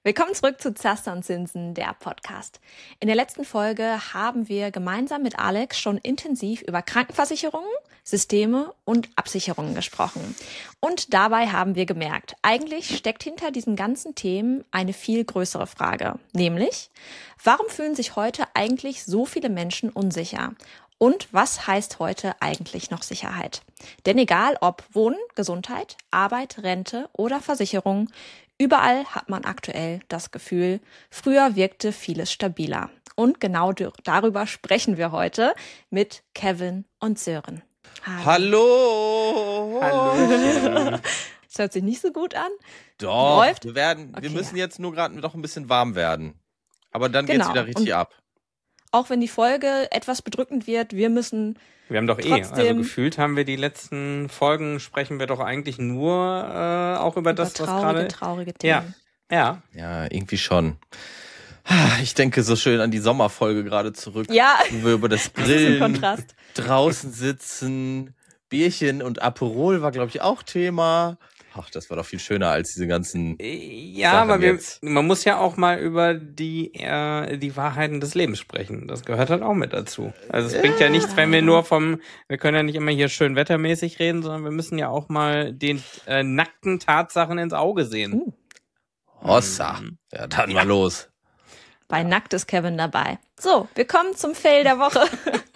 Willkommen zurück zu Zaster und Zinsen, der Podcast. In der letzten Folge haben wir gemeinsam mit Alex schon intensiv über Krankenversicherungen, Systeme und Absicherungen gesprochen. Und dabei haben wir gemerkt, eigentlich steckt hinter diesen ganzen Themen eine viel größere Frage. Nämlich, warum fühlen sich heute eigentlich so viele Menschen unsicher? Und was heißt heute eigentlich noch Sicherheit? Denn egal ob Wohnen, Gesundheit, Arbeit, Rente oder Versicherung, überall hat man aktuell das Gefühl, früher wirkte vieles stabiler. Und genau darüber sprechen wir heute mit Kevin und Sören. Hallo! Hallo! Das hört sich nicht so gut an. Doch, läuft? Wir müssen jetzt nur gerade noch ein bisschen warm werden. Aber dann geht's wieder richtig ab. Auch wenn die Folge etwas bedrückend wird, wir haben doch also gefühlt haben wir die letzten Folgen, sprechen wir doch eigentlich nur auch über das, was gerade... traurige Themen. Ja, irgendwie schon. Ich denke so schön an die Sommerfolge gerade zurück, wo wir über das Grillen, draußen sitzen, Bierchen und Aperol war, glaube ich, auch Thema. Ach, das war doch viel schöner als diese ganzen Sachen aber man muss ja auch mal über die Wahrheiten des Lebens sprechen. Das gehört halt auch mit dazu. Also es bringt ja nichts, wenn wir wir können ja nicht immer hier schön wettermäßig reden, sondern wir müssen ja auch mal den nackten Tatsachen ins Auge sehen. Hossa. Ja, dann mal los. Bei Nackt ist Kevin dabei. So, wir kommen zum Fail der Woche.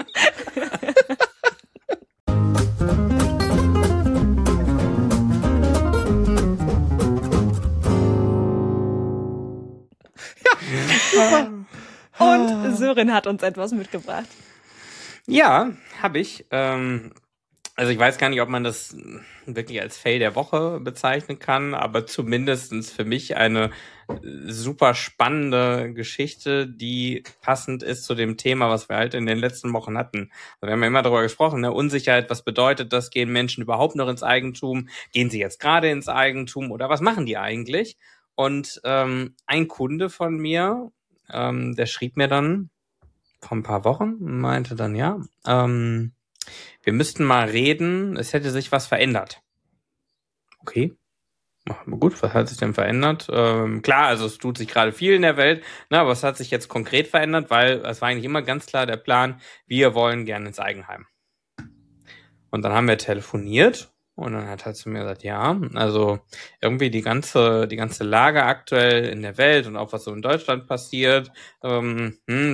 Und Sören hat uns etwas mitgebracht. Ja, habe ich. Also ich weiß gar nicht, ob man das wirklich als Fail der Woche bezeichnen kann, aber zumindestens für mich eine super spannende Geschichte, die passend ist zu dem Thema, was wir halt in den letzten Wochen hatten. Wir haben ja immer darüber gesprochen, ne? Unsicherheit, was bedeutet das? Gehen Menschen überhaupt noch ins Eigentum? Gehen sie jetzt gerade ins Eigentum oder was machen die eigentlich? Und ein Kunde von mir, der schrieb mir dann vor ein paar Wochen, meinte dann, wir müssten mal reden, es hätte sich was verändert. Okay, gut, was hat sich denn verändert? Klar, also es tut sich gerade viel in der Welt, aber was hat sich jetzt konkret verändert? Weil es war eigentlich immer ganz klar der Plan, wir wollen gerne ins Eigenheim. Und dann haben wir telefoniert. Und dann hat er zu mir gesagt, also irgendwie die ganze Lage aktuell in der Welt und auch was so in Deutschland passiert, wäre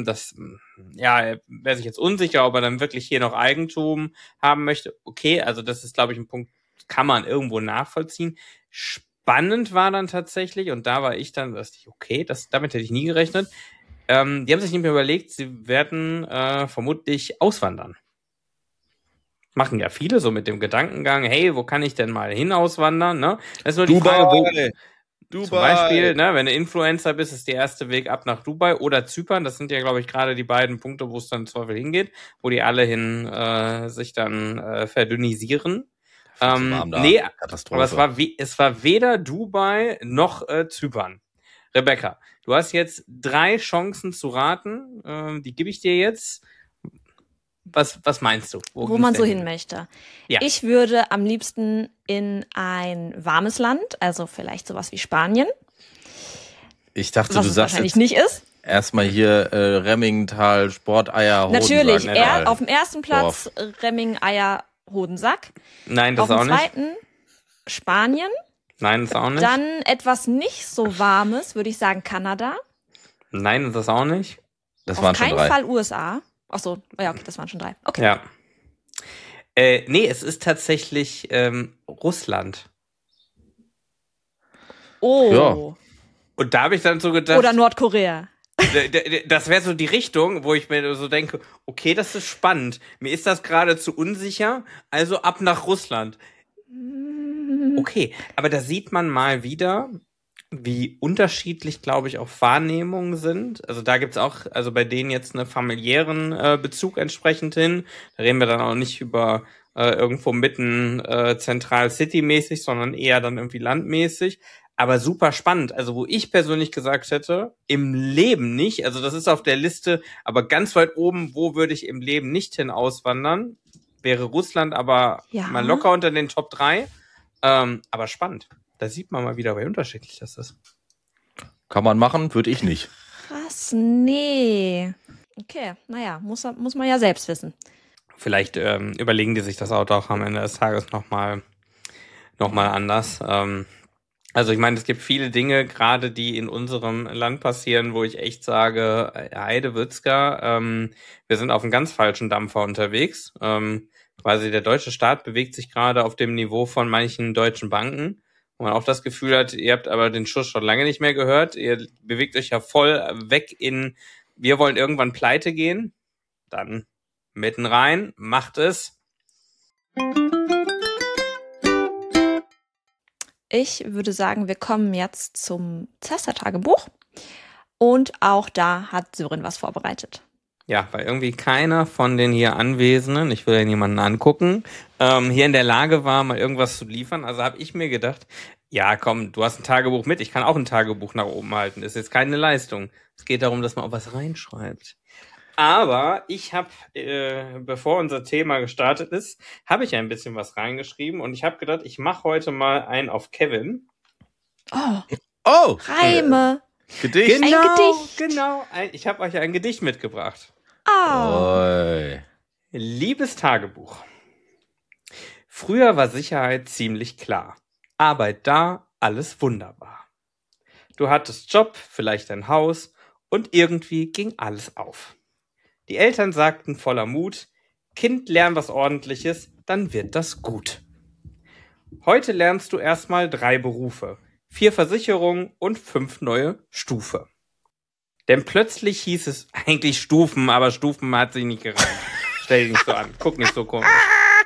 sich jetzt unsicher, ob er dann wirklich hier noch Eigentum haben möchte. Okay, also das ist, glaube ich, ein Punkt, kann man irgendwo nachvollziehen. Spannend war dann tatsächlich, und da war ich dann, damit hätte ich nie gerechnet, die haben sich nicht mehr überlegt, sie werden vermutlich auswandern. Machen ja viele so mit dem Gedankengang, hey, wo kann ich denn mal hin auswandern? Ne? Das ist nur die Frage, Dubai. Zum Beispiel, wenn du Influencer bist, ist der erste Weg ab nach Dubai oder Zypern. Das sind ja, glaube ich, gerade die beiden Punkte, wo es dann im Zweifel hingeht, wo die alle sich dann verdünnisieren. Katastrophe. Aber es war weder Dubai noch Zypern. Rebecca, du hast jetzt 3 Chancen zu raten. Die gebe ich dir jetzt. Was meinst du? Wo man so hin möchte. Ja. Ich würde am liebsten in ein warmes Land, also vielleicht sowas wie Spanien. Ich dachte, du sagst wahrscheinlich nicht ist. Erstmal hier Remmingenthal, Sporteier, Hodensack. Natürlich, auf dem ersten Platz Remmingeneier, Hodensack. Nein, das auch auch nicht. Auf dem zweiten Spanien. Nein, das auch nicht. Dann etwas nicht so warmes, würde ich sagen Kanada. Nein, das auch nicht. Das waren schon 3. Auf keinen Fall USA. Achso, ja, okay, das waren schon 3. Okay. Ja. Nee, es ist tatsächlich Russland. Oh. Ja. Und da habe ich dann so gedacht... Oder Nordkorea. Das wäre so die Richtung, wo ich mir so denke, okay, das ist spannend. Mir ist das gerade zu unsicher, also ab nach Russland. Okay, aber da sieht man mal wieder, wie unterschiedlich, glaube ich, auch Wahrnehmungen sind. Also da gibt's auch, also bei denen jetzt einen familiären Bezug entsprechend hin. Da reden wir dann auch nicht über irgendwo mitten zentral City-mäßig, sondern eher dann irgendwie landmäßig. Aber super spannend. Also wo ich persönlich gesagt hätte, im Leben nicht, also das ist auf der Liste, aber ganz weit oben, wo würde ich im Leben nicht hin auswandern, wäre Russland aber mal locker unter den Top 3. Aber spannend. Da sieht man mal wieder, wie unterschiedlich das ist. Kann man machen, würde ich nicht. Krass, nee. Okay, naja, muss man ja selbst wissen. Vielleicht überlegen die sich das Auto auch am Ende des Tages nochmal anders. Also ich meine, es gibt viele Dinge, gerade die in unserem Land passieren, wo ich echt sage, Heidewitzka, wir sind auf einem ganz falschen Dampfer unterwegs. Quasi der deutsche Staat bewegt sich gerade auf dem Niveau von manchen deutschen Banken, wo man auch das Gefühl hat, ihr habt aber den Schuss schon lange nicht mehr gehört. Ihr bewegt euch ja voll weg in, wir wollen irgendwann pleite gehen. Dann mitten rein, macht es. Ich würde sagen, wir kommen jetzt zum Zaster-Tagebuch. Und auch da hat Sören was vorbereitet. Ja, weil irgendwie keiner von den hier Anwesenden, ich will ja niemanden angucken, hier in der Lage war, mal irgendwas zu liefern. Also habe ich mir gedacht, ja komm, du hast ein Tagebuch mit, ich kann auch ein Tagebuch nach oben halten. Das ist jetzt keine Leistung. Es geht darum, dass man auch was reinschreibt. Aber ich habe, bevor unser Thema gestartet ist, habe ich ein bisschen was reingeschrieben und ich habe gedacht, ich mache heute mal einen auf Kevin. Oh! Reime! Gedicht. Genau, ein Gedicht. Genau. Ich habe euch ein Gedicht mitgebracht. Oh! Liebes Tagebuch. Früher war Sicherheit ziemlich klar. Arbeit da, alles wunderbar. Du hattest Job, vielleicht ein Haus und irgendwie ging alles auf. Die Eltern sagten voller Mut, Kind, lern was Ordentliches, dann wird das gut. Heute lernst du erstmal 3 Berufe, 4 Versicherungen und 5 neue Stufe. Denn plötzlich hieß es eigentlich Stufen, aber Stufen hat sich nicht gereimt. Stell dich nicht so an, guck nicht so komisch.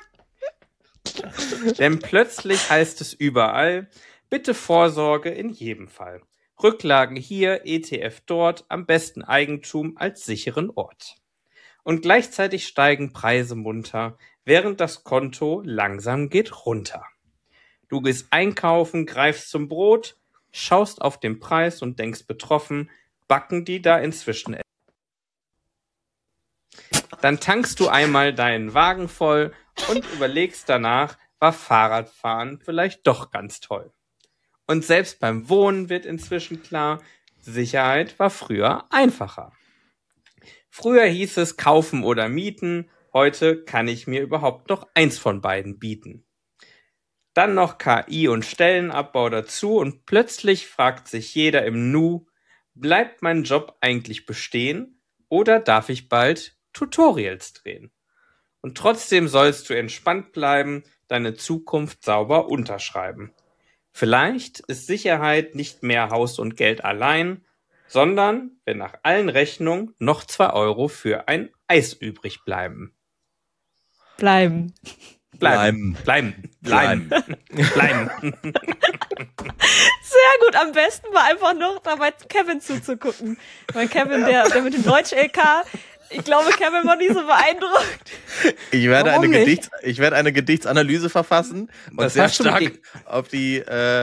Denn plötzlich heißt es überall, bitte Vorsorge in jedem Fall. Rücklagen hier, ETF dort, am besten Eigentum als sicheren Ort. Und gleichzeitig steigen Preise munter, während das Konto langsam geht runter. Du gehst einkaufen, greifst zum Brot, schaust auf den Preis und denkst betroffen, backen die da inzwischen? Dann tankst du einmal deinen Wagen voll und überlegst danach, war Fahrradfahren vielleicht doch ganz toll. Und selbst beim Wohnen wird inzwischen klar, Sicherheit war früher einfacher. Früher hieß es kaufen oder mieten, heute kann ich mir überhaupt noch eins von beiden bieten. Dann noch KI und Stellenabbau dazu und plötzlich fragt sich jeder im Nu, bleibt mein Job eigentlich bestehen oder darf ich bald Tutorials drehen? Und trotzdem sollst du entspannt bleiben, deine Zukunft sauber unterschreiben. Vielleicht ist Sicherheit nicht mehr Haus und Geld allein, sondern, wenn nach allen Rechnungen noch 2 Euro für ein Eis übrig bleiben. Bleiben. Sehr gut, am besten war einfach noch dabei Kevin zuzugucken. Weil Kevin, der mit dem Deutsch-LK, ich glaube, Kevin war nicht so beeindruckt. Ich werde eine Gedichtsanalyse verfassen und das sehr stark auf die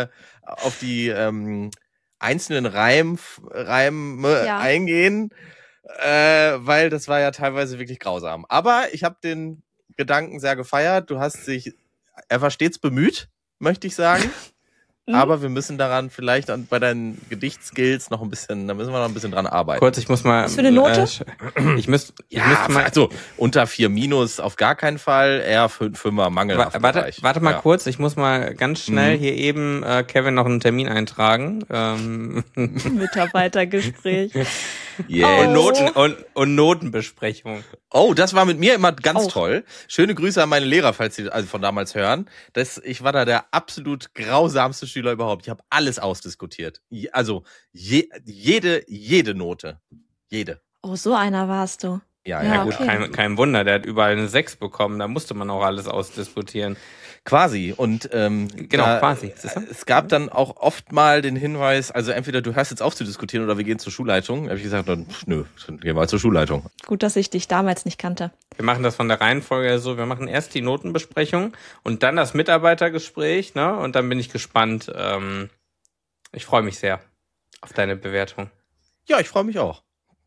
einzelnen Reime eingehen, weil das war ja teilweise wirklich grausam. Aber ich habe den Gedanken sehr gefeiert. Er war stets bemüht, möchte ich sagen. Aber wir müssen daran vielleicht bei deinen Gedichtskills da müssen wir noch ein bisschen dran arbeiten. Kurz, ich muss mal. Was für eine Note? Ich müsste mal. Also unter 4- auf gar keinen Fall, eher 5er mangelhaft. Warte mal kurz, ich muss mal ganz schnell hier eben Kevin noch einen Termin eintragen. Mitarbeitergespräch. Yes. Und Notenbesprechung. Oh, das war mit mir immer ganz toll. Schöne Grüße an meine Lehrer, falls sie von damals hören. Ich war da der absolut grausamste Schüler überhaupt. Ich habe alles ausdiskutiert. Also jede Note. Jede. Oh, so einer warst du. Ja, gut, okay. Kein Wunder, der hat überall eine 6 bekommen. Da musste man auch alles ausdiskutieren. Quasi. Und quasi. Es gab dann auch oft mal den Hinweis, also entweder du hörst jetzt auf zu diskutieren oder wir gehen zur Schulleitung. Da habe ich gesagt, dann gehen wir mal zur Schulleitung. Gut, dass ich dich damals nicht kannte. Wir machen das von der Reihenfolge so, wir machen erst die Notenbesprechung und dann das Mitarbeitergespräch, ne? Und dann bin ich gespannt. Ich freue mich sehr auf deine Bewertung. Ja, ich freue mich auch.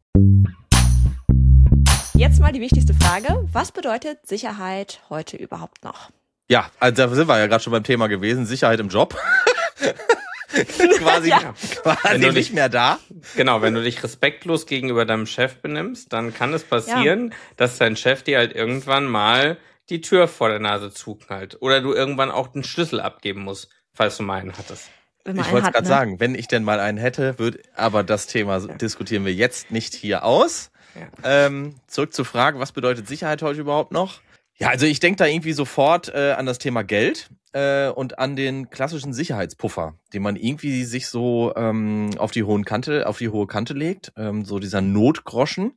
Jetzt mal die wichtigste Frage. Was bedeutet Sicherheit heute überhaupt noch? Ja, also da sind wir ja gerade schon beim Thema gewesen. Sicherheit im Job. quasi nicht mehr da. Genau, wenn du dich respektlos gegenüber deinem Chef benimmst, dann kann es passieren, dass dein Chef dir halt irgendwann mal die Tür vor der Nase zuknallt. Oder du irgendwann auch den Schlüssel abgeben musst, falls du mal einen hattest. Ich wollte es gerade sagen, wenn ich denn mal einen hätte, aber das Thema diskutieren wir jetzt nicht hier aus. Ja. Zurück zur Frage, was bedeutet Sicherheit heute überhaupt noch? Ja, also ich denke da irgendwie sofort an das Thema Geld und an den klassischen Sicherheitspuffer, den man irgendwie sich so auf die hohe Kante legt, so dieser Notgroschen,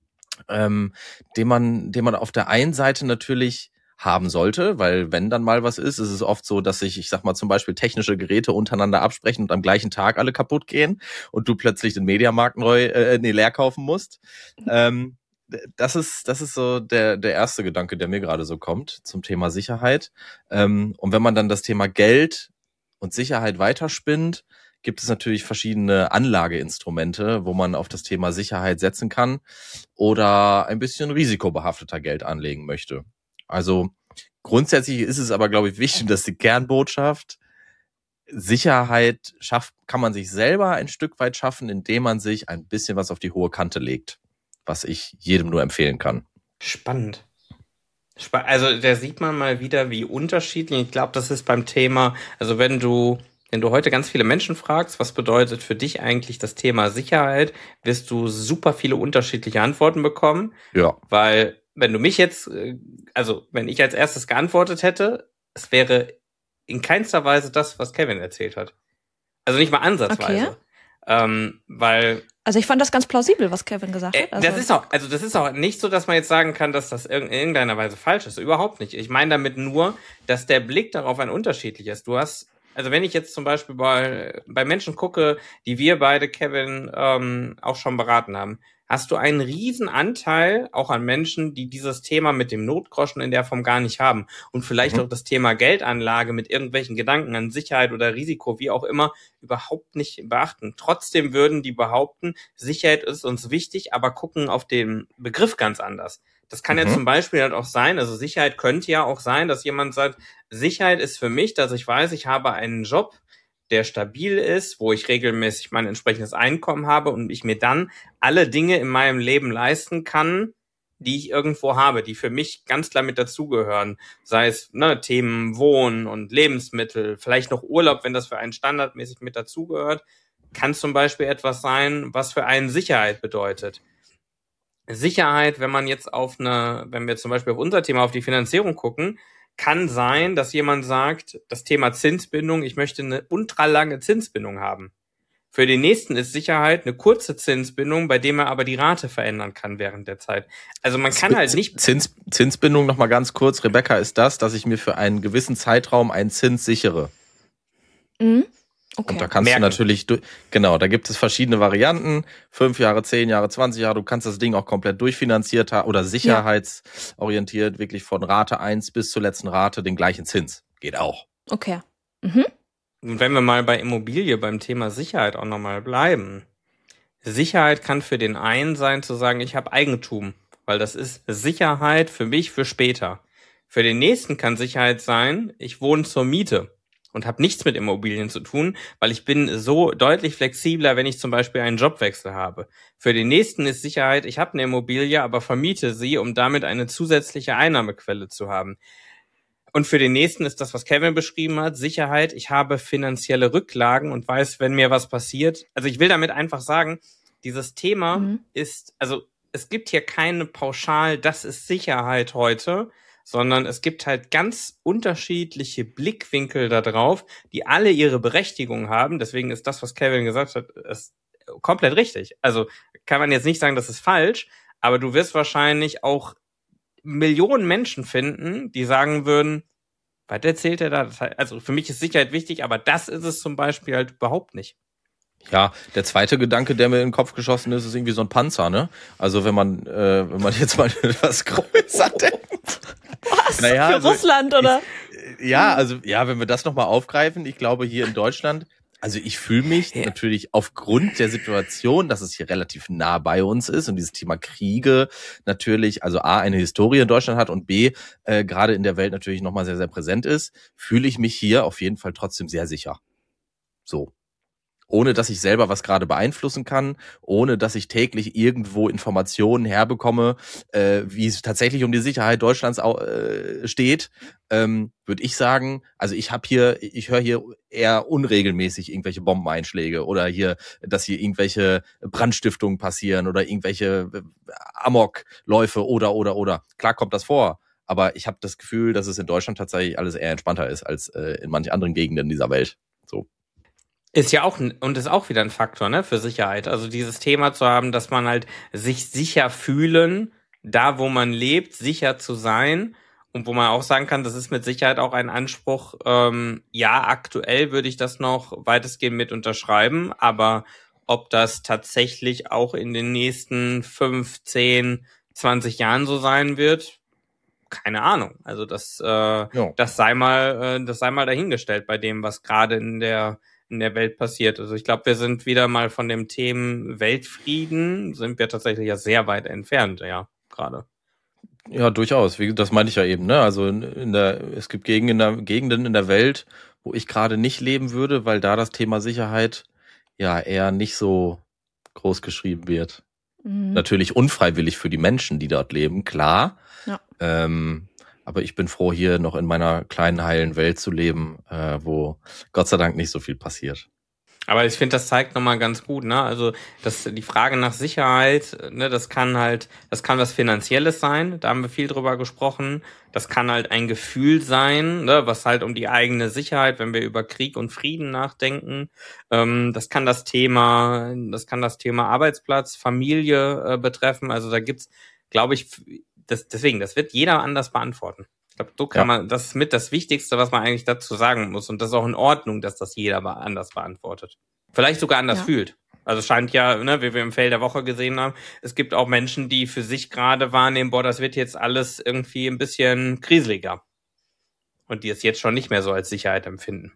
den man auf der einen Seite natürlich haben sollte, weil wenn dann mal was ist es oft so, dass sich, ich sag mal, zum Beispiel technische Geräte untereinander absprechen und am gleichen Tag alle kaputt gehen und du plötzlich den Mediamarkt leer kaufen musst. Das ist so der erste Gedanke, der mir gerade so kommt zum Thema Sicherheit. Und wenn man dann das Thema Geld und Sicherheit weiterspinnt, gibt es natürlich verschiedene Anlageinstrumente, wo man auf das Thema Sicherheit setzen kann oder ein bisschen risikobehafteter Geld anlegen möchte. Also grundsätzlich ist es aber, glaube ich, wichtig, dass die Kernbotschaft Sicherheit kann man sich selber ein Stück weit schaffen, indem man sich ein bisschen was auf die hohe Kante legt, was ich jedem nur empfehlen kann. Spannend. Also da sieht man mal wieder, wie unterschiedlich. Ich glaube, das ist beim Thema, also wenn du heute ganz viele Menschen fragst, was bedeutet für dich eigentlich das Thema Sicherheit, wirst du super viele unterschiedliche Antworten bekommen. Ja. Weil wenn du mich jetzt, wenn ich als erstes geantwortet hätte, es wäre in keinster Weise das, was Kevin erzählt hat. Also nicht mal ansatzweise. Okay. Also ich fand das ganz plausibel, was Kevin gesagt hat. Das ist auch nicht so, dass man jetzt sagen kann, dass das in irgendeiner Weise falsch ist. Überhaupt nicht. Ich meine damit nur, dass der Blick darauf ein unterschiedlich ist. Also wenn ich jetzt zum Beispiel bei Menschen gucke, die wir beide, Kevin, auch schon beraten haben, hast du einen riesen Anteil auch an Menschen, die dieses Thema mit dem Notgroschen in der Form gar nicht haben und vielleicht auch das Thema Geldanlage mit irgendwelchen Gedanken an Sicherheit oder Risiko, wie auch immer, überhaupt nicht beachten. Trotzdem würden die behaupten, Sicherheit ist uns wichtig, aber gucken auf den Begriff ganz anders. Das kann ja zum Beispiel halt auch sein, also Sicherheit könnte ja auch sein, dass jemand sagt, Sicherheit ist für mich, dass ich weiß, ich habe einen Job, der stabil ist, wo ich regelmäßig mein entsprechendes Einkommen habe und ich mir dann alle Dinge in meinem Leben leisten kann, die ich irgendwo habe, die für mich ganz klar mit dazugehören. Sei es Themen Wohnen und Lebensmittel, vielleicht noch Urlaub, wenn das für einen standardmäßig mit dazugehört, kann zum Beispiel etwas sein, was für einen Sicherheit bedeutet. Sicherheit, wenn wir zum Beispiel auf unser Thema, auf die Finanzierung gucken, kann sein, dass jemand sagt, das Thema Zinsbindung, ich möchte eine ultralange Zinsbindung haben. Für den nächsten ist Sicherheit eine kurze Zinsbindung, bei dem er aber die Rate verändern kann während der Zeit. Also man kann halt nicht... Zinsbindung noch mal ganz kurz, Rebecca, ist das, dass ich mir für einen gewissen Zeitraum einen Zins sichere. Okay. Und da kannst du natürlich, da gibt es verschiedene Varianten, 5 Jahre, 10 Jahre, 20 Jahre, du kannst das Ding auch komplett durchfinanziert oder sicherheitsorientiert, wirklich von Rate 1 bis zur letzten Rate den gleichen Zins. Geht auch. Okay. Und wenn wir mal bei Immobilie beim Thema Sicherheit auch nochmal bleiben. Sicherheit kann für den einen sein, zu sagen, ich habe Eigentum, weil das ist Sicherheit für mich für später. Für den nächsten kann Sicherheit sein, ich wohne zur Miete und habe nichts mit Immobilien zu tun, weil ich bin so deutlich flexibler, wenn ich zum Beispiel einen Jobwechsel habe. Für den nächsten ist Sicherheit, ich habe eine Immobilie, aber vermiete sie, um damit eine zusätzliche Einnahmequelle zu haben. Und für den nächsten ist das, was Kevin beschrieben hat, Sicherheit, ich habe finanzielle Rücklagen und weiß, wenn mir was passiert. Also ich will damit einfach sagen, dieses Thema ist, also es gibt hier keine pauschal, das ist Sicherheit heute, sondern es gibt halt ganz unterschiedliche Blickwinkel da drauf, die alle ihre Berechtigung haben. Deswegen ist das, was Kevin gesagt hat, ist komplett richtig. Also kann man jetzt nicht sagen, das ist falsch, aber du wirst wahrscheinlich auch Millionen Menschen finden, die sagen würden, was erzählt er da? Also für mich ist Sicherheit wichtig, aber das ist es zum Beispiel halt überhaupt nicht. Ja, der zweite Gedanke, der mir in den Kopf geschossen ist, ist irgendwie so ein Panzer, ne? Also wenn man jetzt mal etwas größer denkt. Was? Naja, für Russland, oder? Wenn wir das nochmal aufgreifen, ich glaube hier in Deutschland, also ich fühle mich natürlich aufgrund der Situation, dass es hier relativ nah bei uns ist und dieses Thema Kriege natürlich, also A, eine Historie in Deutschland hat und B, gerade in der Welt natürlich nochmal sehr, sehr präsent ist, fühle ich mich hier auf jeden Fall trotzdem sehr sicher. So. ohne dass ich selber was gerade beeinflussen kann, ohne dass ich täglich irgendwo Informationen herbekomme, wie es tatsächlich um die Sicherheit Deutschlands steht, würde ich sagen, also ich höre hier eher unregelmäßig irgendwelche Bombeneinschläge oder hier, dass hier irgendwelche Brandstiftungen passieren oder irgendwelche Amokläufe oder. Klar kommt das vor, aber ich habe das Gefühl, dass es in Deutschland tatsächlich alles eher entspannter ist als in manchen anderen Gegenden dieser Welt. So. Ist ja auch, und ist auch wieder ein Faktor, ne, für Sicherheit. Also dieses Thema zu haben, dass man halt sich sicher fühlen, da wo man lebt, sicher zu sein. Und wo man auch sagen kann, das ist mit Sicherheit auch ein Anspruch. Ja, aktuell würde ich das noch weitestgehend mit unterschreiben. Aber ob das tatsächlich auch in den nächsten 5, 10, 20 Jahren so sein wird, keine Ahnung. Also das sei mal dahingestellt bei dem, was gerade in der Welt passiert. Also ich glaube, wir sind wieder mal von dem Thema Weltfrieden, sind wir tatsächlich ja sehr weit entfernt, ja, gerade. Ja, durchaus. Das meinte ich ja eben, ne? Also es gibt Gegenden in der Welt, wo ich gerade nicht leben würde, weil da das Thema Sicherheit ja eher nicht so groß geschrieben wird. Mhm. Natürlich unfreiwillig für die Menschen, die dort leben, klar. Ja. Aber ich bin froh, hier noch in meiner kleinen, heilen Welt zu leben, wo Gott sei Dank nicht so viel passiert. Aber ich finde, das zeigt nochmal ganz gut, ne? Also die Frage nach Sicherheit, ne, das kann was Finanzielles sein, da haben wir viel drüber gesprochen. Das kann halt ein Gefühl sein, ne, was halt um die eigene Sicherheit, wenn wir über Krieg und Frieden nachdenken. Das kann das Thema Arbeitsplatz, Familie betreffen. Also da gibt's, glaube ich, das wird jeder anders beantworten. Ich glaube, so kann man, das ist mit das Wichtigste, was man eigentlich dazu sagen muss. Und das ist auch in Ordnung, dass das jeder anders beantwortet. Vielleicht sogar anders fühlt. Also es scheint ja, ne, wie wir im Feld der Woche gesehen haben, es gibt auch Menschen, die für sich gerade wahrnehmen, das wird jetzt alles irgendwie ein bisschen kriseliger. Und die es jetzt schon nicht mehr so als Sicherheit empfinden.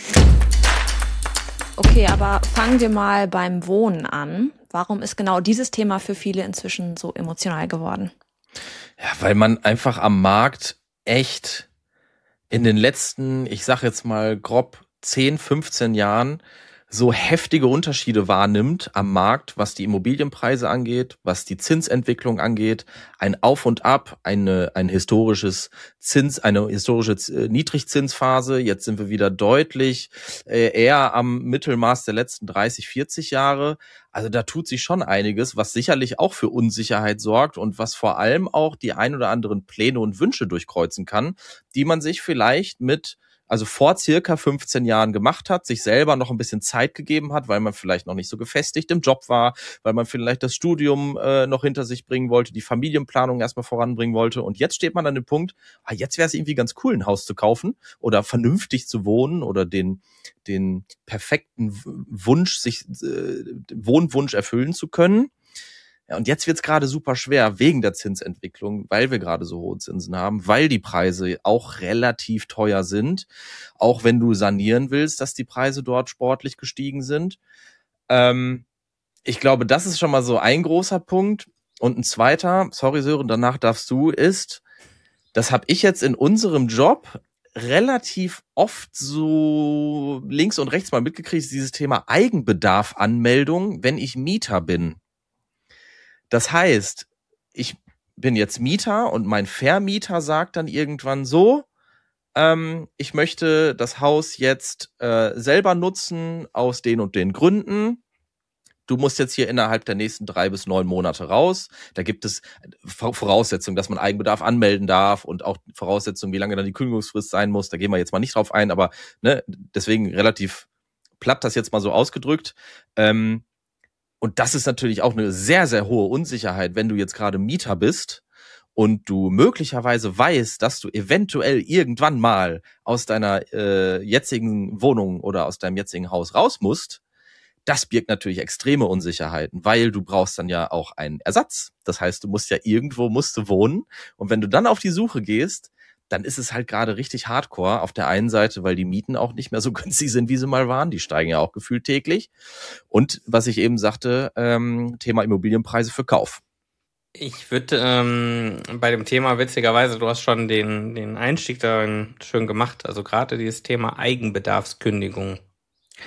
Okay, aber fangen wir mal beim Wohnen an. Warum ist genau dieses Thema für viele inzwischen so emotional geworden? Ja, weil man einfach am Markt echt in den letzten, ich sag jetzt mal grob 10, 15 Jahren so heftige Unterschiede wahrnimmt am Markt, was die Immobilienpreise angeht, was die Zinsentwicklung angeht, ein Auf und Ab, eine historische Niedrigzinsphase. Jetzt sind wir wieder deutlich eher am Mittelmaß der letzten 30, 40 Jahre. Also da tut sich schon einiges, was sicherlich auch für Unsicherheit sorgt und was vor allem auch die ein oder anderen Pläne und Wünsche durchkreuzen kann, die man sich vielleicht vor circa 15 Jahren gemacht hat, sich selber noch ein bisschen Zeit gegeben hat, weil man vielleicht noch nicht so gefestigt im Job war, weil man vielleicht das Studium noch hinter sich bringen wollte, die Familienplanung erstmal voranbringen wollte. Und jetzt steht man an dem Punkt, jetzt wäre es irgendwie ganz cool, ein Haus zu kaufen oder vernünftig zu wohnen oder den perfekten Wohnwunsch erfüllen zu können. Ja, und jetzt wird's gerade super schwer wegen der Zinsentwicklung, weil wir gerade so hohe Zinsen haben, weil die Preise auch relativ teuer sind, auch wenn du sanieren willst, dass die Preise dort sportlich gestiegen sind. Ich glaube, das ist schon mal so ein großer Punkt. Und ein zweiter, sorry Sören, danach darfst du, ist, das habe ich jetzt in unserem Job relativ oft so links und rechts mal mitgekriegt, dieses Thema Eigenbedarf-Anmeldung, wenn ich Mieter bin. Das heißt, ich bin jetzt Mieter und mein Vermieter sagt dann irgendwann so, ich möchte das Haus jetzt selber nutzen aus den und den Gründen. Du musst jetzt hier innerhalb der nächsten 3 bis 9 Monate raus. Da gibt es Voraussetzungen, dass man Eigenbedarf anmelden darf und auch Voraussetzungen, wie lange dann die Kündigungsfrist sein muss. Da gehen wir jetzt mal nicht drauf ein, aber ne, deswegen relativ platt das jetzt mal so ausgedrückt. Und das ist natürlich auch eine sehr, sehr hohe Unsicherheit, wenn du jetzt gerade Mieter bist und du möglicherweise weißt, dass du eventuell irgendwann mal aus deiner jetzigen Wohnung oder aus deinem jetzigen Haus raus musst. Das birgt natürlich extreme Unsicherheiten, weil du brauchst dann ja auch einen Ersatz. Das heißt, du musst wohnen. Und wenn du dann auf die Suche gehst, dann ist es halt gerade richtig hardcore auf der einen Seite, weil die Mieten auch nicht mehr so günstig sind, wie sie mal waren. Die steigen ja auch gefühlt täglich. Und was ich eben sagte, Thema Immobilienpreise für Kauf. Ich würde bei dem Thema, witzigerweise, du hast schon den Einstieg da schön gemacht, also gerade dieses Thema Eigenbedarfskündigung.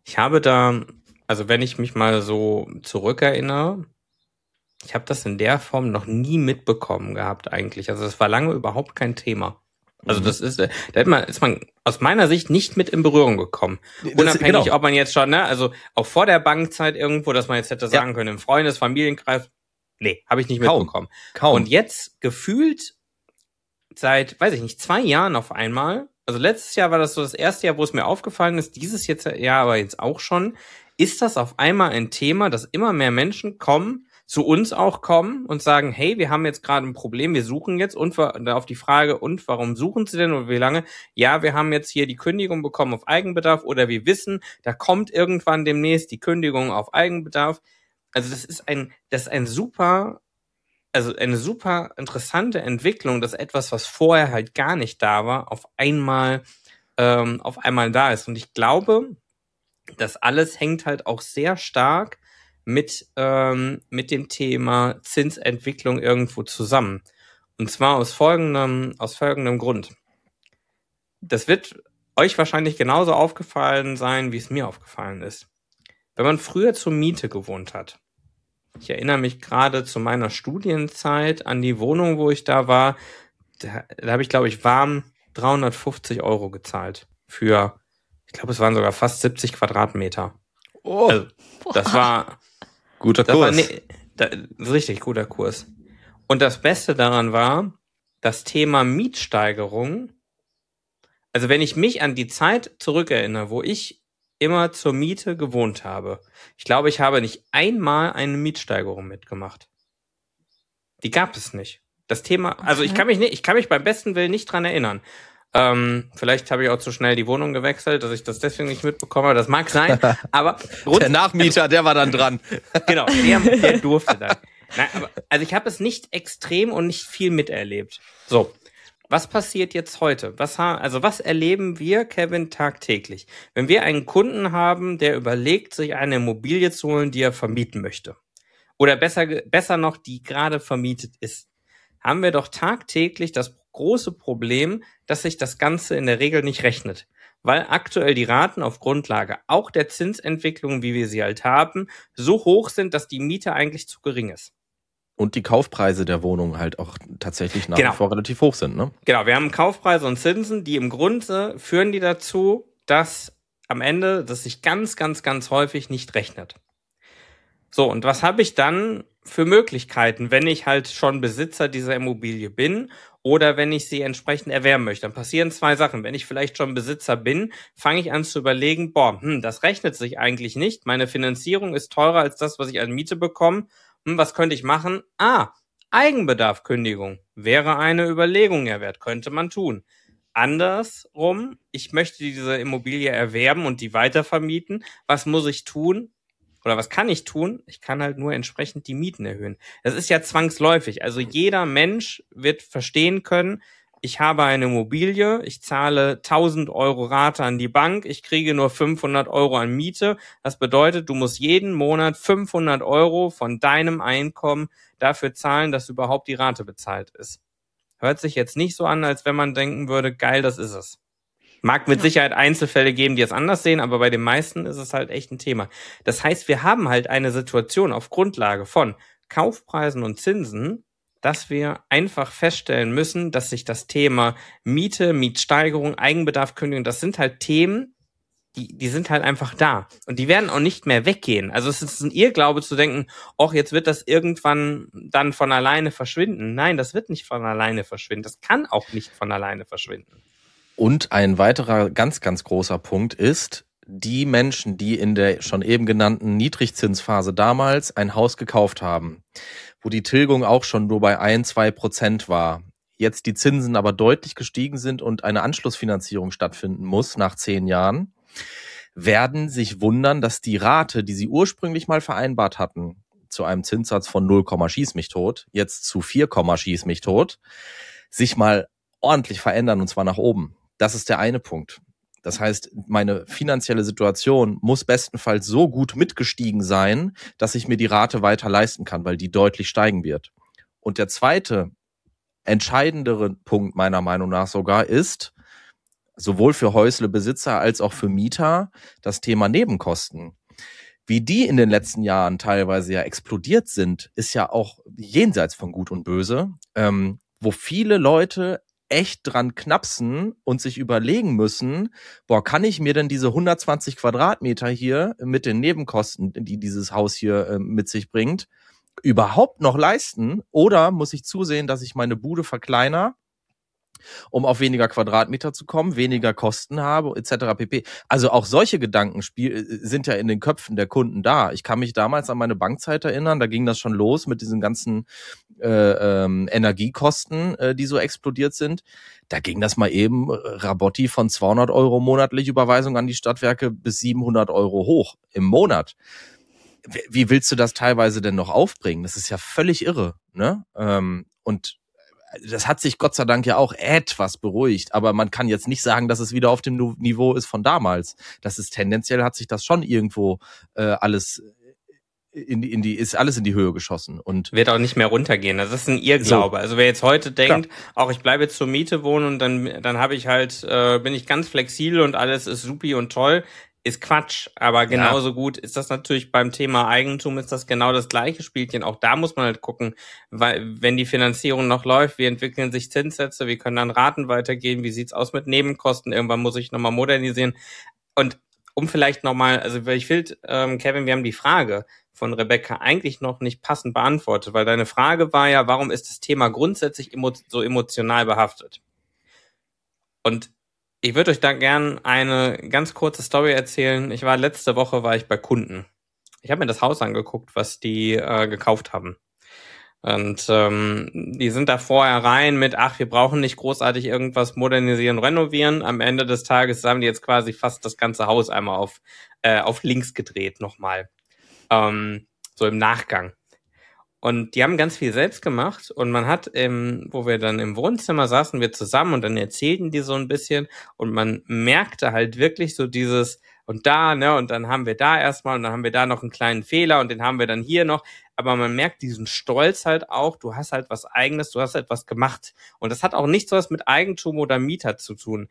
Ich habe da, also wenn ich mich mal so zurückerinnere, ich habe das in der Form noch nie mitbekommen gehabt eigentlich. Also das war lange überhaupt kein Thema. Also das ist, da ist man aus meiner Sicht nicht mit in Berührung gekommen. Unabhängig, ob man jetzt schon, ne, also auch vor der Bankzeit irgendwo, dass man jetzt hätte sagen können, im Freundes-, Familienkreis, nee, habe ich nicht mitbekommen. Kaum. Und jetzt gefühlt seit, weiß ich nicht, 2 Jahren auf einmal, also letztes Jahr war das so das erste Jahr, wo es mir aufgefallen ist, dieses Jahr aber jetzt auch schon, ist das auf einmal ein Thema, dass immer mehr Menschen zu uns auch kommen und sagen, hey, wir haben jetzt gerade ein Problem, wir suchen jetzt, und auf die Frage, und warum suchen Sie denn und wie lange? Ja, wir haben jetzt hier die Kündigung bekommen auf Eigenbedarf, oder wir wissen, da kommt irgendwann demnächst die Kündigung auf Eigenbedarf. Also das ist eine super interessante Entwicklung, dass etwas, was vorher halt gar nicht da war, auf einmal da ist. Und ich glaube, das alles hängt halt auch sehr stark mit dem Thema Zinsentwicklung irgendwo zusammen. Und zwar aus folgendem Grund. Das wird euch wahrscheinlich genauso aufgefallen sein, wie es mir aufgefallen ist. Wenn man früher zur Miete gewohnt hat, ich erinnere mich gerade zu meiner Studienzeit an die Wohnung, wo ich da war, da habe ich, glaube ich, warm 350 € gezahlt für, ich glaube, es waren sogar fast 70 Quadratmeter. Oh, also, das war guter Kurs. Richtig guter Kurs. Und das Beste daran war, das Thema Mietsteigerung. Also wenn ich mich an die Zeit zurückerinnere, wo ich immer zur Miete gewohnt habe, ich glaube, ich habe nicht einmal eine Mietsteigerung mitgemacht. Die gab es nicht. Das Thema, also ich kann mich beim besten Willen nicht dran erinnern. Vielleicht habe ich auch zu schnell die Wohnung gewechselt, dass ich das deswegen nicht mitbekomme. Das mag sein, aber der Nachmieter, der war dann dran. Genau, der durfte dann. Nein, also ich habe es nicht extrem und nicht viel miterlebt. So, was passiert jetzt heute? Was erleben wir, Kevin, tagtäglich? Wenn wir einen Kunden haben, der überlegt, sich eine Immobilie zu holen, die er vermieten möchte, oder besser noch, die gerade vermietet ist, haben wir doch tagtäglich das große Problem, dass sich das Ganze in der Regel nicht rechnet, weil aktuell die Raten auf Grundlage auch der Zinsentwicklung, wie wir sie halt haben, so hoch sind, dass die Miete eigentlich zu gering ist. Und die Kaufpreise der Wohnung halt auch tatsächlich nach wie vor relativ hoch sind, ne? Genau, wir haben Kaufpreise und Zinsen, die im Grunde führen die dazu, dass am Ende das sich ganz, ganz, ganz häufig nicht rechnet. So, und was habe ich dann für Möglichkeiten, wenn ich halt schon Besitzer dieser Immobilie bin oder wenn ich sie entsprechend erwerben möchte? Dann passieren 2 Sachen. Wenn ich vielleicht schon Besitzer bin, fange ich an zu überlegen, das rechnet sich eigentlich nicht. Meine Finanzierung ist teurer als das, was ich an Miete bekomme. Was könnte ich machen? Eigenbedarfkündigung wäre eine Überlegung ja wert, könnte man tun. Andersrum, ich möchte diese Immobilie erwerben und die weitervermieten. Was muss ich tun? Oder was kann ich tun? Ich kann halt nur entsprechend die Mieten erhöhen. Das ist ja zwangsläufig. Also jeder Mensch wird verstehen können, ich habe eine Immobilie, ich zahle 1.000 € Rate an die Bank, ich kriege nur 500 € an Miete. Das bedeutet, du musst jeden Monat 500 € von deinem Einkommen dafür zahlen, dass überhaupt die Rate bezahlt ist. Hört sich jetzt nicht so an, als wenn man denken würde, geil, das ist es. Mag mit Sicherheit Einzelfälle geben, die es anders sehen, aber bei den meisten ist es halt echt ein Thema. Das heißt, wir haben halt eine Situation auf Grundlage von Kaufpreisen und Zinsen, dass wir einfach feststellen müssen, dass sich das Thema Miete, Mietsteigerung, Eigenbedarfkündigung, das sind halt Themen, die sind halt einfach da. Und die werden auch nicht mehr weggehen. Also es ist ein Irrglaube zu denken, jetzt wird das irgendwann dann von alleine verschwinden. Nein, das wird nicht von alleine verschwinden. Das kann auch nicht von alleine verschwinden. Und ein weiterer ganz, ganz großer Punkt ist, die Menschen, die in der schon eben genannten Niedrigzinsphase damals ein Haus gekauft haben, wo die Tilgung auch schon nur bei 1-2% war, jetzt die Zinsen aber deutlich gestiegen sind und eine Anschlussfinanzierung stattfinden muss nach 10 Jahren, werden sich wundern, dass die Rate, die sie ursprünglich mal vereinbart hatten, zu einem Zinssatz von 0, schieß mich tot, jetzt zu 4, schieß mich tot, sich mal ordentlich verändern, und zwar nach oben. Das ist der eine Punkt. Das heißt, meine finanzielle Situation muss bestenfalls so gut mitgestiegen sein, dass ich mir die Rate weiter leisten kann, weil die deutlich steigen wird. Und der zweite, entscheidendere Punkt meiner Meinung nach sogar ist, sowohl für Häuslebesitzer als auch für Mieter, das Thema Nebenkosten. Wie die in den letzten Jahren teilweise ja explodiert sind, ist ja auch jenseits von Gut und Böse, wo viele Leute echt dran knapsen und sich überlegen müssen, kann ich mir denn diese 120 Quadratmeter hier mit den Nebenkosten, die dieses Haus hier mit sich bringt, überhaupt noch leisten? Oder muss ich zusehen, dass ich meine Bude verkleinere, um auf weniger Quadratmeter zu kommen, weniger Kosten habe, etc. pp. Also auch solche Gedanken sind ja in den Köpfen der Kunden da. Ich kann mich damals an meine Bankzeit erinnern, da ging das schon los mit diesen ganzen Energiekosten, die so explodiert sind. Da ging das mal eben Rabotti von 200 € monatlich Überweisung an die Stadtwerke bis 700 € hoch im Monat. Wie willst du das teilweise denn noch aufbringen? Das ist ja völlig irre, ne? Und das hat sich Gott sei Dank ja auch etwas beruhigt, aber man kann jetzt nicht sagen, dass es wieder auf dem Niveau ist von damals. Das ist tendenziell, hat sich das schon irgendwo alles ist alles in die Höhe geschossen und wird auch nicht mehr runtergehen. Das ist ein Irrglaube. So. Also wer jetzt heute denkt, auch ich bleibe jetzt zur Miete wohnen und dann habe ich halt bin ich ganz flexibel und alles ist supi und toll, ist Quatsch. Aber genauso gut ist das natürlich beim Thema Eigentum, ist das genau das gleiche Spielchen. Auch da muss man halt gucken, weil wenn die Finanzierung noch läuft, wie entwickeln sich Zinssätze, wie können dann Raten weitergehen, wie sieht's aus mit Nebenkosten, irgendwann muss ich nochmal modernisieren. Und um vielleicht nochmal, also ich will, Kevin, wir haben die Frage von Rebecca eigentlich noch nicht passend beantwortet, weil deine Frage war ja, warum ist das Thema grundsätzlich so emotional behaftet? Und ich würde euch da gern eine ganz kurze Story erzählen. Letzte Woche war ich bei Kunden. Ich habe mir das Haus angeguckt, was die gekauft haben. Und die sind da vorher rein mit, wir brauchen nicht großartig irgendwas modernisieren, renovieren. Am Ende des Tages haben die jetzt quasi fast das ganze Haus einmal auf links gedreht nochmal. So im Nachgang. Und die haben ganz viel selbst gemacht und man hat, wo wir dann im Wohnzimmer saßen, wir zusammen und dann erzählten die so ein bisschen und man merkte halt wirklich so dieses und da, ne, und dann haben wir da erstmal und dann haben wir da noch einen kleinen Fehler und den haben wir dann hier noch, aber man merkt diesen Stolz halt auch, du hast halt was Eigenes, du hast etwas gemacht und das hat auch nichts was mit Eigentum oder Mieter zu tun.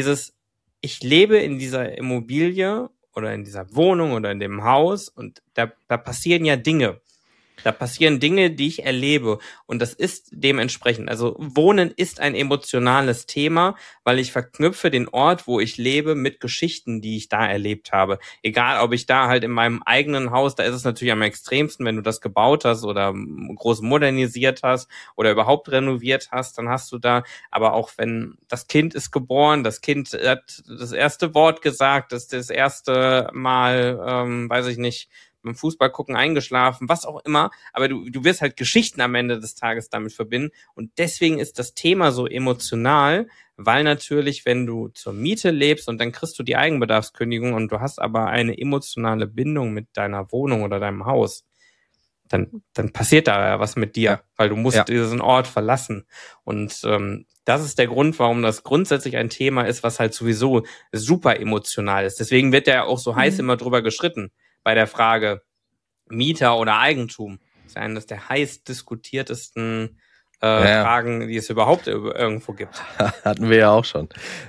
Ich lebe in dieser Immobilie oder in dieser Wohnung oder in dem Haus und da passieren ja Dinge. Da passieren Dinge, die ich erlebe und das ist dementsprechend, also Wohnen ist ein emotionales Thema, weil ich verknüpfe den Ort, wo ich lebe, mit Geschichten, die ich da erlebt habe. Egal, ob ich da halt in meinem eigenen Haus, da ist es natürlich am extremsten, wenn du das gebaut hast oder groß modernisiert hast oder überhaupt renoviert hast, dann hast du da, aber auch wenn das Kind ist geboren, das Kind hat das erste Wort gesagt, das erste Mal, weiß ich nicht, beim Fußball gucken eingeschlafen, was auch immer, aber du wirst halt Geschichten am Ende des Tages damit verbinden und deswegen ist das Thema so emotional, weil natürlich, wenn du zur Miete lebst und dann kriegst du die Eigenbedarfskündigung und du hast aber eine emotionale Bindung mit deiner Wohnung oder deinem Haus, dann passiert da ja was mit dir, weil du musst diesen Ort verlassen und das ist der Grund, warum das grundsätzlich ein Thema ist, was halt sowieso super emotional ist. Deswegen wird ja auch so heiß immer drüber gestritten. Bei der Frage Mieter oder Eigentum. Das ist eines der heiß diskutiertesten Fragen, die es überhaupt irgendwo gibt. Hatten wir ja auch schon.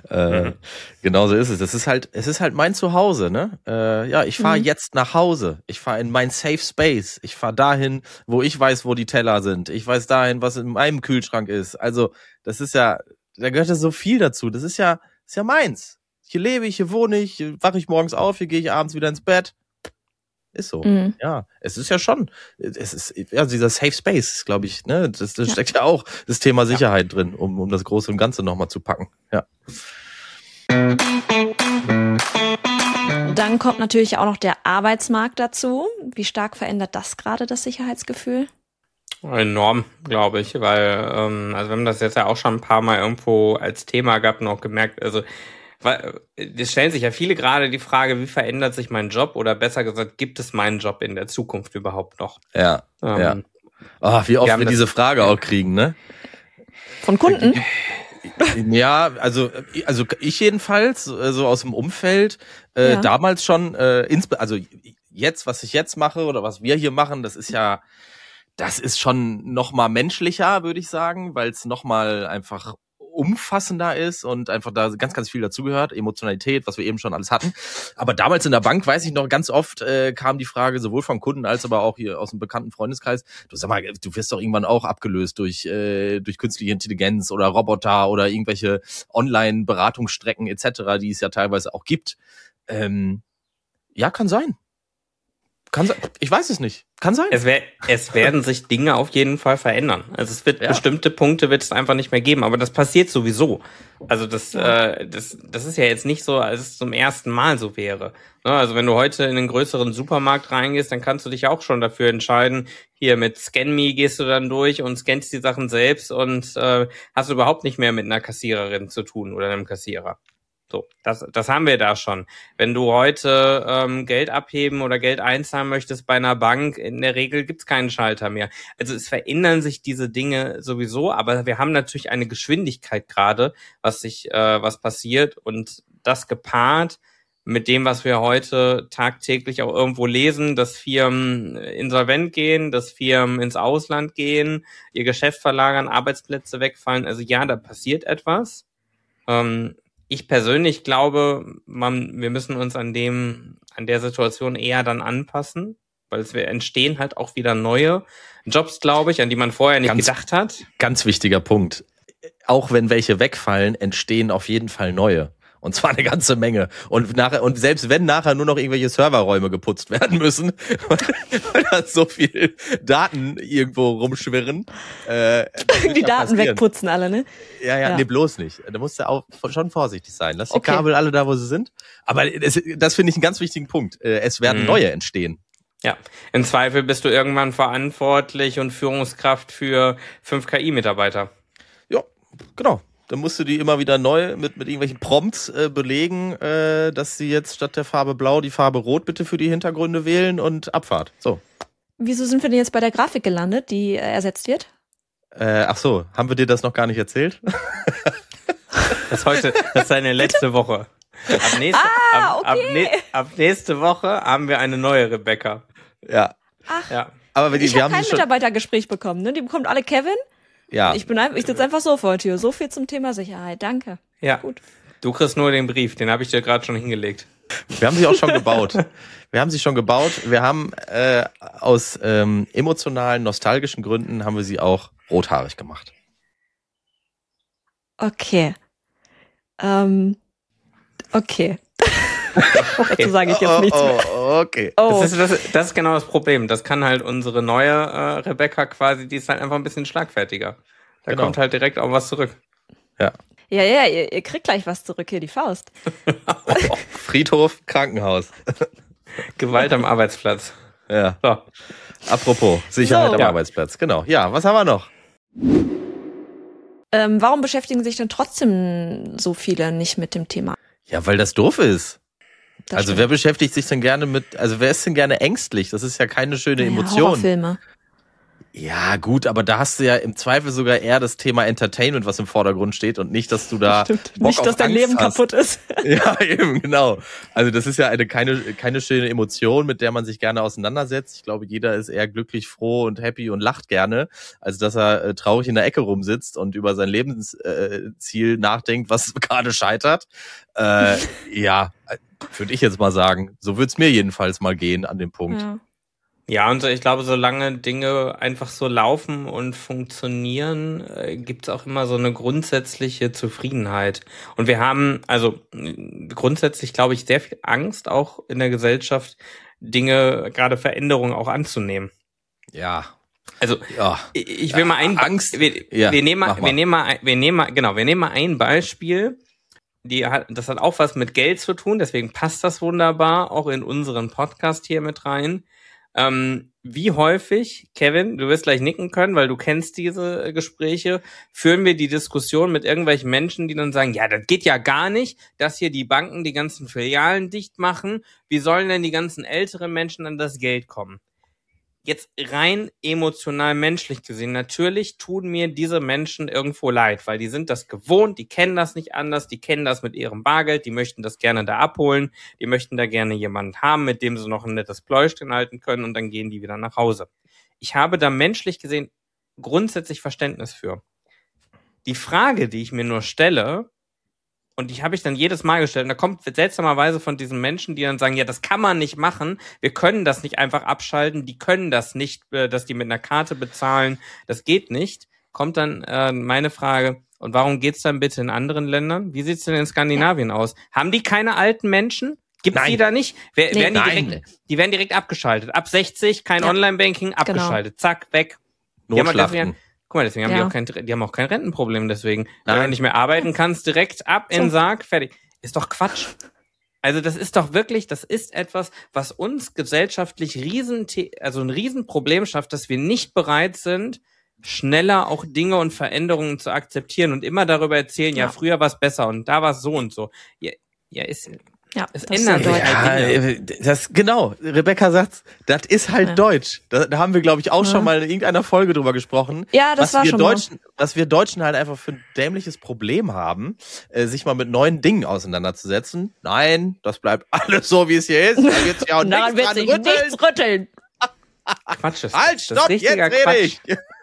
Genauso ist es. Es ist halt mein Zuhause, ne? Ich fahre jetzt nach Hause. Ich fahre in mein Safe Space. Ich fahre dahin, wo ich weiß, wo die Teller sind. Ich weiß dahin, was in meinem Kühlschrank ist. Also, das ist ja, da gehört ja so viel dazu. Das ist ja meins. Hier lebe ich, hier wohne ich, hier wache ich morgens auf, hier gehe ich abends wieder ins Bett. Ist so. Ja, es ist ja schon, dieser Safe Space, glaube ich, ne, das steckt ja auch das Thema Sicherheit drin, um das Große und Ganze nochmal zu packen. Ja. Dann kommt natürlich auch noch der Arbeitsmarkt dazu. Wie stark verändert das gerade das Sicherheitsgefühl? Enorm, glaube ich, weil, also wir haben das jetzt ja auch schon ein paar Mal irgendwo als Thema gehabt und auch gemerkt, also es stellen sich ja viele gerade die Frage, wie verändert sich mein Job oder besser gesagt, gibt es meinen Job in der Zukunft überhaupt noch? Ja, ja. Oh, wie oft wir diese Frage auch kriegen, ne? Von Kunden? Ja, also ich jedenfalls, so aus dem Umfeld, damals schon, also jetzt, was ich jetzt mache oder was wir hier machen, das ist schon noch mal menschlicher, würde ich sagen, weil es noch mal einfach umfassender ist und einfach da ganz, ganz viel dazugehört. Emotionalität, was wir eben schon alles hatten. Aber damals in der Bank, weiß ich noch, ganz oft kam die Frage sowohl vom Kunden als aber auch hier aus dem bekannten Freundeskreis, du sag mal, du wirst doch irgendwann auch abgelöst durch künstliche Intelligenz oder Roboter oder irgendwelche Online-Beratungsstrecken etc., die es ja teilweise auch gibt. Ja, kann sein. Ich weiß es nicht. Kann sein. Es werden sich Dinge auf jeden Fall verändern. Also es wird bestimmte Punkte wird es einfach nicht mehr geben, aber das passiert sowieso. Also das ist ja jetzt nicht so, als es zum ersten Mal so wäre. Also wenn du heute in einen größeren Supermarkt reingehst, dann kannst du dich auch schon dafür entscheiden, hier mit ScanMe gehst du dann durch und scannst die Sachen selbst und hast überhaupt nicht mehr mit einer Kassiererin zu tun oder einem Kassierer. So, das haben wir da schon. Wenn du heute Geld abheben oder Geld einzahlen möchtest bei einer Bank, in der Regel gibt's keinen Schalter mehr. Also es verändern sich diese Dinge sowieso, aber wir haben natürlich eine Geschwindigkeit gerade, was passiert, und das gepaart mit dem, was wir heute tagtäglich auch irgendwo lesen, dass Firmen insolvent gehen, dass Firmen ins Ausland gehen, ihr Geschäft verlagern, Arbeitsplätze wegfallen. Also ja, da passiert etwas. Ich persönlich glaube, wir müssen uns an der Situation eher dann anpassen, weil es entstehen halt auch wieder neue Jobs, glaube ich, an die man vorher nicht gedacht hat. Ganz wichtiger Punkt. Auch wenn welche wegfallen, entstehen auf jeden Fall neue. Und zwar eine ganze Menge. Und selbst wenn nachher nur noch irgendwelche Serverräume geputzt werden müssen, weil da so viel Daten irgendwo rumschwirren. Die Daten wegputzen alle, ne? Ja, nee, bloß nicht. Da musst du auch schon vorsichtig sein. Lass die Kabel alle da, wo sie sind. Aber das finde ich einen ganz wichtigen Punkt. Es werden neue entstehen. Ja, im Zweifel bist du irgendwann verantwortlich und Führungskraft für 5 KI-Mitarbeiter. Ja, genau. Dann musst du die immer wieder neu mit irgendwelchen Prompts belegen, dass sie jetzt statt der Farbe Blau die Farbe Rot bitte für die Hintergründe wählen und Abfahrt. So. Wieso sind wir denn jetzt bei der Grafik gelandet, die ersetzt wird? Ach so, haben wir dir das noch gar nicht erzählt? Das ist deine letzte Woche. Ab nächste Woche haben wir eine neue Rebecca. Ja. Ach, ja. Aber ich habe kein Mitarbeitergespräch bekommen, ne? Die bekommt alle Kevin. Ja. Ich sitze einfach so vor der Tür. So viel zum Thema Sicherheit. Danke. Ja. Gut. Du kriegst nur den Brief. Den habe ich dir gerade schon hingelegt. Wir haben sie auch schon gebaut. Wir haben aus emotionalen, nostalgischen Gründen haben wir sie auch rothaarig gemacht. Okay. Okay. Dazu sage ich jetzt nichts mehr. Okay. Das ist genau das Problem. Das kann halt unsere neue Rebecca quasi, die ist halt einfach ein bisschen schlagfertiger. Da kommt halt direkt auch was zurück. Ja. Ja, ihr kriegt gleich was zurück, hier die Faust. Friedhof, Krankenhaus. Gewalt am Arbeitsplatz. Ja. So. Apropos Sicherheit am Arbeitsplatz. Genau. Ja, was haben wir noch? Warum beschäftigen sich denn trotzdem so viele nicht mit dem Thema? Ja, weil das doof ist. Wer beschäftigt sich denn gerne wer ist denn gerne ängstlich? Das ist ja keine schöne Emotion. Horrorfilme. Ja, gut, aber da hast du ja im Zweifel sogar eher das Thema Entertainment, was im Vordergrund steht und nicht, dass du da Bock nicht, auf dass dein Angst Leben hast. Kaputt ist. Ja, eben, genau. Also das ist ja keine schöne Emotion, mit der man sich gerne auseinandersetzt. Ich glaube, jeder ist eher glücklich, froh und happy und lacht gerne, als dass er traurig in der Ecke rumsitzt und über sein Lebensziel nachdenkt, was gerade scheitert. Ja, würde ich jetzt mal sagen. So wird's mir jedenfalls mal gehen an dem Punkt. Ja, und ich glaube, solange Dinge einfach so laufen und funktionieren, gibt's auch immer so eine grundsätzliche Zufriedenheit. Und wir haben grundsätzlich, glaube ich, sehr viel Angst auch in der Gesellschaft, gerade Veränderungen auch anzunehmen. Ja. Also ich will mal Angst. Wir nehmen mal ein Beispiel. Das hat auch was mit Geld zu tun, deswegen passt das wunderbar auch in unseren Podcast hier mit rein. Wie häufig, Kevin, du wirst gleich nicken können, weil du kennst diese Gespräche, führen wir die Diskussion mit irgendwelchen Menschen, die dann sagen, ja, das geht ja gar nicht, dass hier die Banken die ganzen Filialen dicht machen. Wie sollen denn die ganzen älteren Menschen an das Geld kommen? Jetzt rein emotional menschlich gesehen, natürlich tun mir diese Menschen irgendwo leid, weil die sind das gewohnt, die kennen das nicht anders, die kennen das mit ihrem Bargeld, die möchten das gerne da abholen, die möchten da gerne jemanden haben, mit dem sie noch ein nettes Pläuschchen halten können und dann gehen die wieder nach Hause. Ich habe da menschlich gesehen grundsätzlich Verständnis für. Die Frage, die ich mir nur stelle, und die habe ich dann jedes Mal gestellt, und da kommt seltsamerweise von diesen Menschen, die dann sagen, ja, das kann man nicht machen, wir können das nicht einfach abschalten, die können das nicht, dass die mit einer Karte bezahlen, das geht nicht, kommt dann meine Frage, und warum geht's dann bitte in anderen Ländern? Wie sieht's denn in Skandinavien aus? Haben die keine alten Menschen? Gibt's die da nicht? Die werden direkt abgeschaltet. Ab 60, kein Online-Banking, abgeschaltet. Genau. Zack, weg. Notschlachten. Guck mal, deswegen haben die auch kein Rentenproblem deswegen. Wenn du nicht mehr arbeiten kannst, direkt ab in den Sarg, fertig. Ist doch Quatsch. Also das ist doch wirklich, das ist etwas, was uns gesellschaftlich ein Riesenproblem schafft, dass wir nicht bereit sind, schneller auch Dinge und Veränderungen zu akzeptieren und immer darüber erzählen, ja früher war es besser und da war es so und so. Es ändert sich halt. Genau, Rebecca sagt, das ist halt Deutsch. Da haben wir, glaube ich, auch schon mal in irgendeiner Folge drüber gesprochen. Ja, das war schon mal. Was wir Deutschen halt einfach für ein dämliches Problem haben, sich mal mit neuen Dingen auseinanderzusetzen. Nein, das bleibt alles so, wie es hier ist. Da wird's ja auch nichts rütteln. Quatsch, halt, stopp, jetzt rede ich.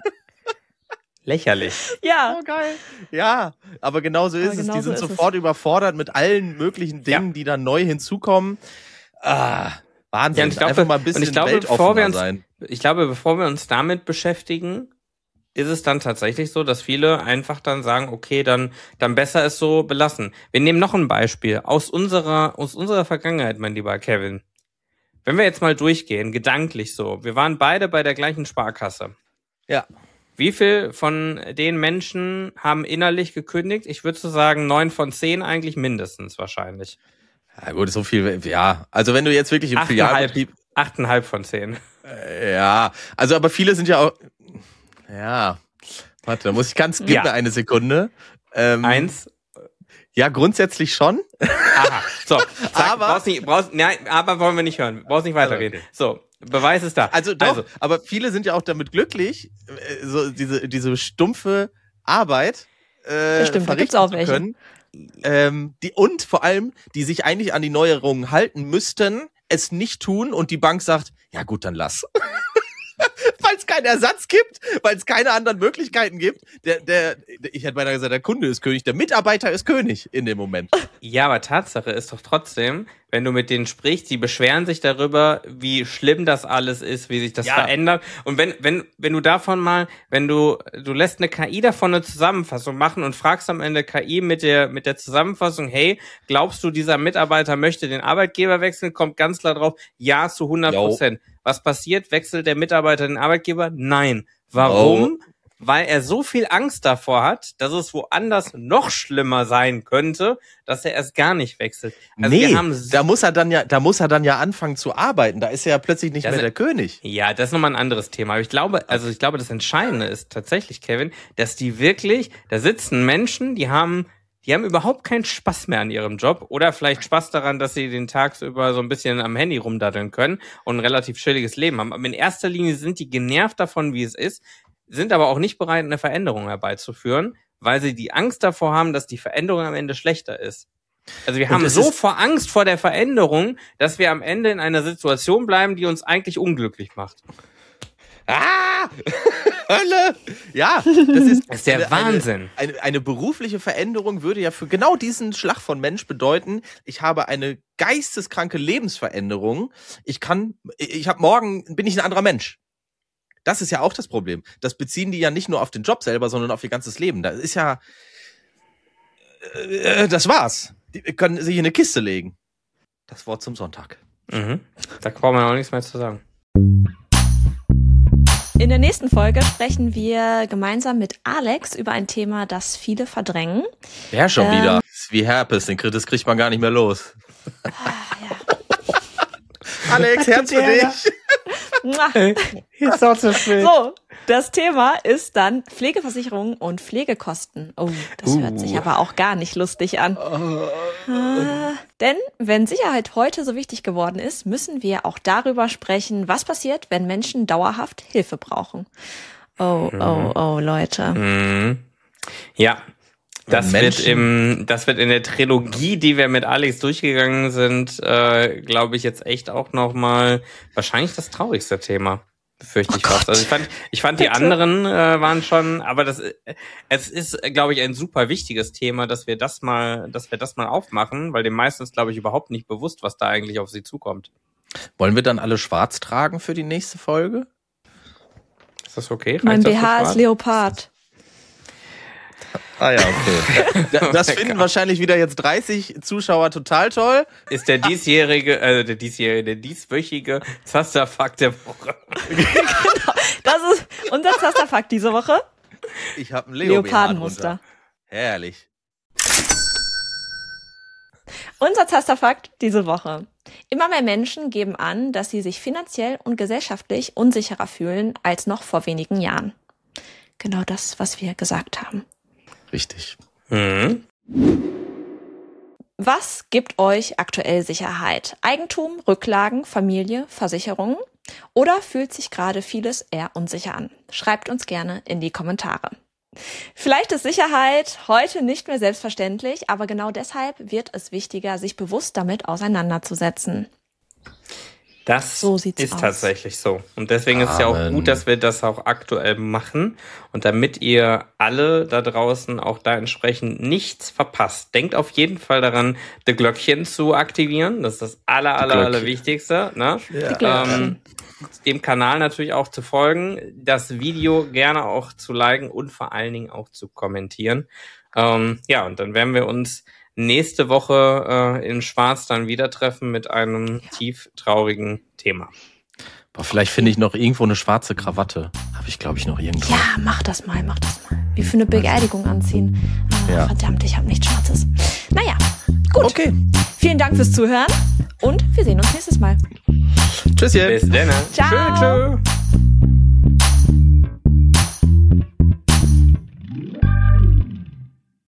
Lächerlich. Ja. Oh, geil. Ja, aber genauso ist es. Die sind sofort überfordert mit allen möglichen Dingen, die dann neu hinzukommen. Wahnsinn. Ja, ich glaube, einfach mal ein bisschen weltoffener sein. Ich glaube, bevor wir uns damit beschäftigen, ist es dann tatsächlich so, dass viele einfach dann sagen, okay, dann besser es so belassen. Wir nehmen noch ein Beispiel aus unserer Vergangenheit, mein lieber Kevin. Wenn wir jetzt mal durchgehen, gedanklich so. Wir waren beide bei der gleichen Sparkasse. Ja. Wie viel von den Menschen haben innerlich gekündigt? Ich würde so sagen, 9 von 10 eigentlich mindestens wahrscheinlich. Ja gut, so viel, ja. Also wenn du jetzt wirklich im Filialbetrieb... 8,5 von 10. Ja, also aber viele sind ja auch... Ja, warte, da muss ich gib mir eine Sekunde. 1. Ja, grundsätzlich schon. Aha, so. Zack, aber wollen wir nicht hören. Brauchst nicht weiterreden. Okay. So. Beweis ist da. Also aber viele sind ja auch damit glücklich, so diese stumpfe Arbeit verrichten zu können. Und vor allem, die sich eigentlich an die Neuerungen halten müssten, es nicht tun und die Bank sagt, ja gut, dann lass. Weil es keinen Ersatz gibt, weil es keine anderen Möglichkeiten gibt. Ich hätte beinahe gesagt, der Kunde ist König, der Mitarbeiter ist König in dem Moment. Ja, aber Tatsache ist doch trotzdem, wenn du mit denen sprichst, die beschweren sich darüber, wie schlimm das alles ist, wie sich das verändert. Und wenn du davon mal, du lässt eine KI davon eine Zusammenfassung machen und fragst am Ende KI mit der Zusammenfassung, hey, glaubst du, dieser Mitarbeiter möchte den Arbeitgeber wechseln? Kommt ganz klar drauf, ja zu 100%. Was passiert? Wechselt der Mitarbeiter den Arbeitgeber? Nein. Warum? Weil er so viel Angst davor hat, dass es woanders noch schlimmer sein könnte, dass er erst gar nicht wechselt. Also da muss er dann ja anfangen zu arbeiten. Da ist er ja plötzlich nicht mehr der König. Ja, das ist nochmal ein anderes Thema. Aber ich glaube, das Entscheidende ist tatsächlich, Kevin, dass die wirklich, da sitzen Menschen, die haben überhaupt keinen Spaß mehr an ihrem Job oder vielleicht Spaß daran, dass sie den tagsüber so ein bisschen am Handy rumdaddeln können und ein relativ chilliges Leben haben. Aber in erster Linie sind die genervt davon, wie es ist, sind aber auch nicht bereit, eine Veränderung herbeizuführen, weil sie die Angst davor haben, dass die Veränderung am Ende schlechter ist. Also wir haben so vor Angst vor der Veränderung, dass wir am Ende in einer Situation bleiben, die uns eigentlich unglücklich macht. Hölle! Ja, das ist der Wahnsinn. Eine berufliche Veränderung würde ja für genau diesen Schlag von Mensch bedeuten, ich habe eine geisteskranke Lebensveränderung. Morgen bin ich ein anderer Mensch. Das ist ja auch das Problem. Das beziehen die ja nicht nur auf den Job selber, sondern auf ihr ganzes Leben. Das ist ja, das war's. Die können sich in eine Kiste legen. Das Wort zum Sonntag. Mhm. Da braucht man auch nichts mehr zu sagen. In der nächsten Folge sprechen wir gemeinsam mit Alex über ein Thema, das viele verdrängen. Ja, schon wieder. Das ist wie Herpes, das kriegt man gar nicht mehr los. Alex, Herz für dich. Ist auch so schön. So, das Thema ist dann Pflegeversicherung und Pflegekosten. Oh, das hört sich aber auch gar nicht lustig an. Denn wenn Sicherheit heute so wichtig geworden ist, müssen wir auch darüber sprechen, was passiert, wenn Menschen dauerhaft Hilfe brauchen. Oh, Leute. Ja. Das wird in der Trilogie, die wir mit Alex durchgegangen sind, glaube ich, jetzt echt auch nochmal wahrscheinlich das traurigste Thema. befürchte ich fast. Also ich fand die anderen waren schon, aber es ist, glaube ich, ein super wichtiges Thema, dass wir das mal aufmachen, weil den meisten ist, glaube ich, überhaupt nicht bewusst, was da eigentlich auf sie zukommt. Wollen wir dann alle schwarz tragen für die nächste Folge? Ist das okay? Mein BH ist Leopard. Ah ja, okay. Das finden wahrscheinlich wieder jetzt 30 Zuschauer total toll. Ist der dieswöchige Zasterfakt der Woche. Genau, das ist unser Zasterfakt diese Woche. Ich habe ein Leopardenmuster. Herrlich. Unser Zasterfakt diese Woche. Immer mehr Menschen geben an, dass sie sich finanziell und gesellschaftlich unsicherer fühlen als noch vor wenigen Jahren. Genau das, was wir gesagt haben. Richtig. Mhm. Was gibt euch aktuell Sicherheit? Eigentum, Rücklagen, Familie, Versicherungen? Oder fühlt sich gerade vieles eher unsicher an? Schreibt uns gerne in die Kommentare. Vielleicht ist Sicherheit heute nicht mehr selbstverständlich, aber genau deshalb wird es wichtiger, sich bewusst damit auseinanderzusetzen. Das ist tatsächlich so. Und deswegen ist es ja auch gut, dass wir das auch aktuell machen. Und damit ihr alle da draußen auch da entsprechend nichts verpasst, denkt auf jeden Fall daran, das Glöckchen zu aktivieren. Das ist das Allerwichtigste. Ne? Ja. Dem Kanal natürlich auch zu folgen, das Video gerne auch zu liken und vor allen Dingen auch zu kommentieren. Und dann werden wir uns nächste Woche in Schwarz dann wieder treffen mit einem tief traurigen Thema. Boah, vielleicht finde ich noch irgendwo eine schwarze Krawatte. Habe ich, glaube ich, noch irgendwo. Ja, mach das mal. Wie für eine Beerdigung anziehen. Ja. Verdammt, ich habe nichts Schwarzes. Naja, gut. Okay. Vielen Dank fürs Zuhören und wir sehen uns nächstes Mal. Tschüsschen. Bis dann. Ciao. Tschö.